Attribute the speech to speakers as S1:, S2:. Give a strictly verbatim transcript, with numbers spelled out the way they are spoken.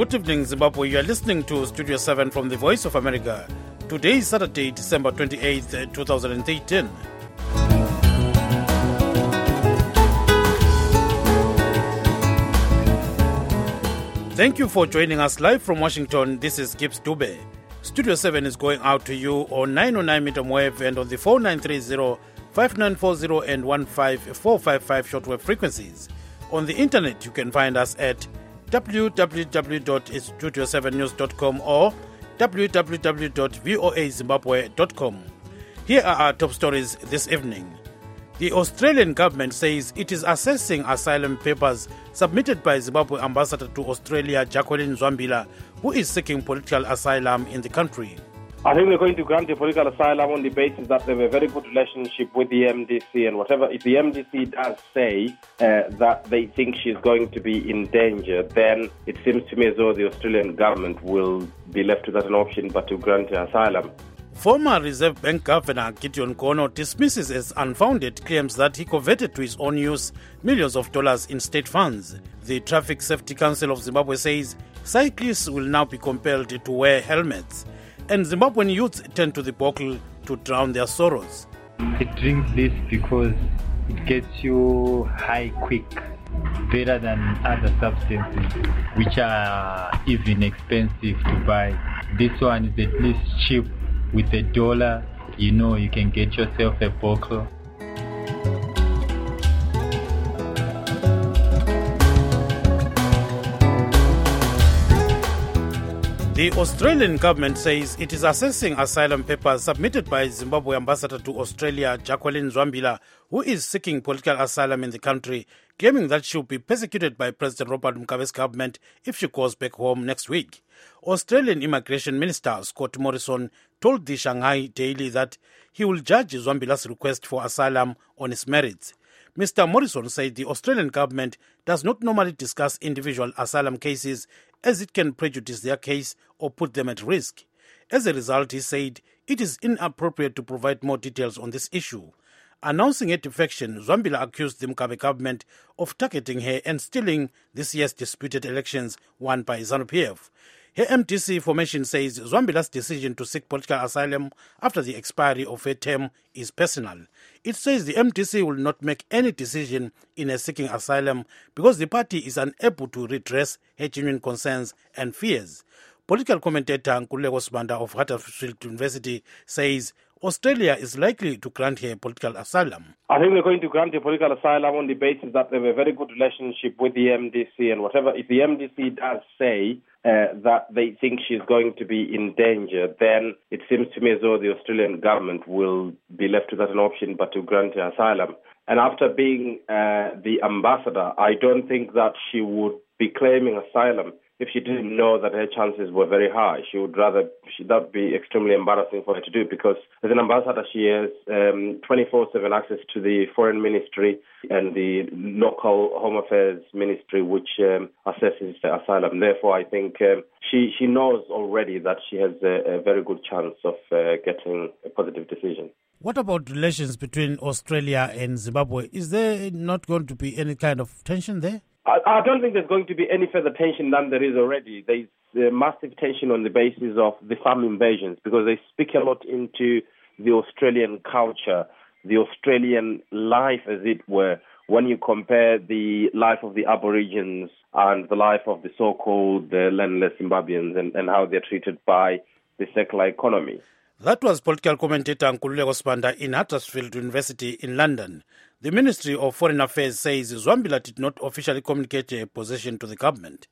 S1: Good evening, Zimbabwe. You are listening to Studio seven from the Voice of America. Today is Saturday, December twenty-eighth, twenty eighteen. Thank you for joining us live from Washington. This is Gibbs Dube. Studio seven is going out to you on nine oh nine meter wave and on the four nine three zero, five nine four zero and one five four five five shortwave frequencies. On the internet, you can find us at w w w dot studio seven news dot com or w w w dot voa zimbabwe dot com. Here are our top stories this evening. The Australian government says it is assessing asylum papers submitted by Zimbabwe ambassador to Australia, Jacqueline Zwambila, who is seeking political asylum in the country.
S2: I think they're going to grant a political asylum on the basis that they have a very good relationship with the M D C and whatever. If the M D C does say uh, that they think she's going to be in danger, then it seems to me as though the Australian government will be left without an option but to grant her asylum.
S1: Former Reserve Bank Governor Gideon Gono dismisses as unfounded claims that he converted to his own use millions of dollars in state funds. The Traffic Safety Council of Zimbabwe says cyclists will now be compelled to wear helmets. And Zimbabwean youths turn to the bottle to drown their sorrows.
S3: I drink this because it gets you high quick, better than other substances, which are even expensive to buy. This one is at least cheap. With a dollar, you know, you can get yourself a bottle.
S1: The Australian government says it is assessing asylum papers submitted by Zimbabwe ambassador to Australia, Jacqueline Zwambila, who is seeking political asylum in the country, claiming that she will be persecuted by President Robert Mugabe's government if she goes back home next week. Australian Immigration Minister Scott Morrison told the Shanghai Daily that he will judge Zwambila's request for asylum on its merits. Mister Morrison said the Australian government does not normally discuss individual asylum cases as it can prejudice their case or put them at risk. As a result, he said it is inappropriate to provide more details on this issue. Announcing her defection, Zwambila accused the Mugabe government of targeting her and stealing this year's disputed elections won by ZANU-P F. Her M D C formation says Zwambila's decision to seek political asylum after the expiry of her term is personal. It says the M D C will not make any decision in her seeking asylum because the party is unable to redress her genuine concerns and fears. Political commentator Nkululeko Sibanda of Huddersfield University says Australia is likely to grant her political asylum.
S2: I think they're going to grant a political asylum on the basis that they have a very good relationship with the M D C and whatever. If the M D C does say uh, that they think she's going to be in danger, then it seems to me as though the Australian government will be left without an option but to grant her asylum. And after being uh, the ambassador, I don't think that she would be claiming asylum if she didn't know that her chances were very high. She would rather, she, that would be extremely embarrassing for her to do because as an ambassador she has um, twenty-four seven access to the foreign ministry and the local home affairs ministry which um, assesses the asylum. Therefore, I think um, she, she knows already that she has a, a very good chance of uh, getting a positive decision.
S1: What about relations between Australia and Zimbabwe? Is there not going to be any kind of tension there?
S2: I, I don't think there's going to be any further tension than there is already. There's uh, massive tension on the basis of the farm invasions because they speak a lot into the Australian culture, the Australian life, as it were, when you compare the life of the Aborigines and the life of the so-called uh, landless Zimbabweans and, and how they're treated by the secular economy.
S1: That was political commentator Nkululeko Sibanda in Huddersfield University in London. The Ministry of Foreign Affairs says Zwambila did not officially communicate her position to the government.